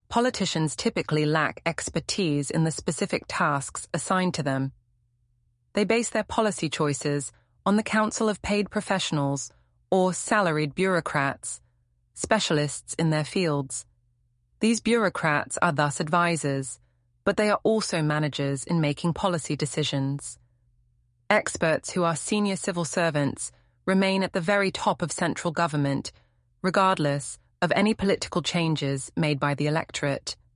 politicians typically lack expertise in the specific tasks assigned to them. They base their policy choices on the counsel of paid professionals or salaried bureaucrats, specialists in their fields. These bureaucrats are thus advisors, but they are also managers in making policy decisions. Experts who are senior civil servants remain at the very top of central government, regardless of any political changes made by the electorate.